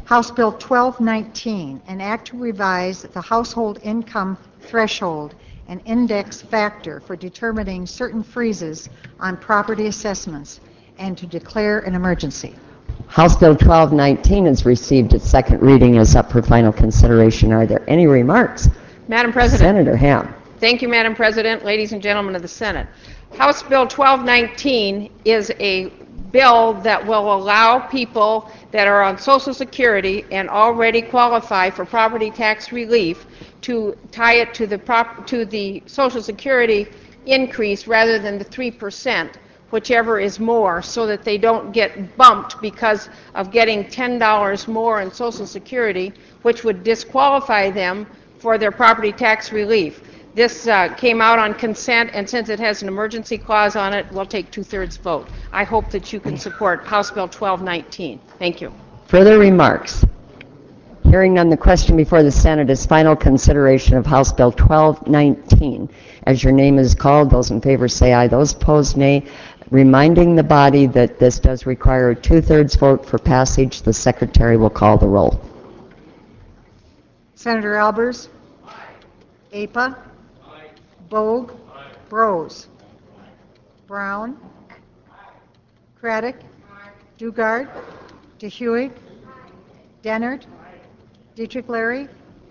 House Bill 1219, an act to revise the household income threshold and index factor for determining certain freezes on property assessments and to declare an emergency. House Bill 1219 has received its second reading and is up for final consideration. Are there any remarks? Madam President. Senator Ham. Thank you, Madam President, ladies and gentlemen of the Senate. House Bill 1219 is a bill that will allow people that are on Social Security and already qualify for property tax relief to tie it to the Social Security increase rather than the 3%, whichever is more, so that they don't get bumped because of getting $10 more in Social Security, which would disqualify them for their property tax relief. This came out on consent, and since it has an emergency clause on it, we'll take 2/3 vote. I hope that you can support House Bill 1219. Thank you. Further remarks? Hearing none, the question before the Senate is final consideration of House Bill 1219. As your name is called, those in favor say aye, those opposed nay. Reminding the body that this does require a 2/3 vote for passage, the Secretary will call the roll. Senator Albers? Aye. APA? Aye. Bogue? Aye. Brose? Aye. Brown? Aye. Craddock? Aye. Dugard? DeHuig? Aye. Dennard? Aye. Dietrich Larry?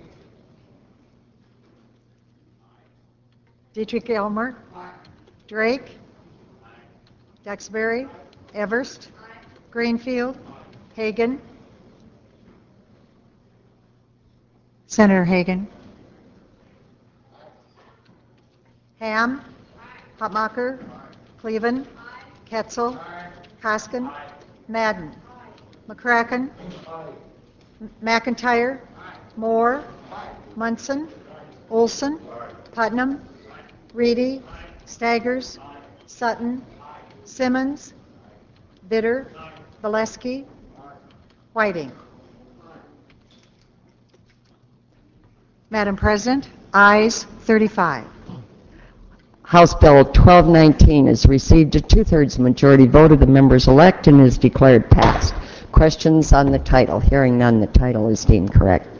Dietrich Elmer? Aye. Drake? Aye. Duxbury? Everst? Aye. Greenfield? Aye. Hagan? Senator Hagan? Ham? Aye. Hotmacher? Aye. Cleveland? Aye. Ketzel? Aye. Hoskin? Aye. Madden? Aye. McCracken? Aye. McIntyre? Aye. Moore? Aye. Munson? Aye. Olson? Aye. Putnam? Aye. Reedy? Aye. Staggers? Aye. Sutton? Aye. Simmons? Aye. Bitter? Aye. Valesky? Aye. Whiting? Aye. Madam President, ayes 35. House Bill 1219 has received a 2/3 majority vote of the members elect and is declared passed. Questions on the title? Hearing none, the title is deemed correct.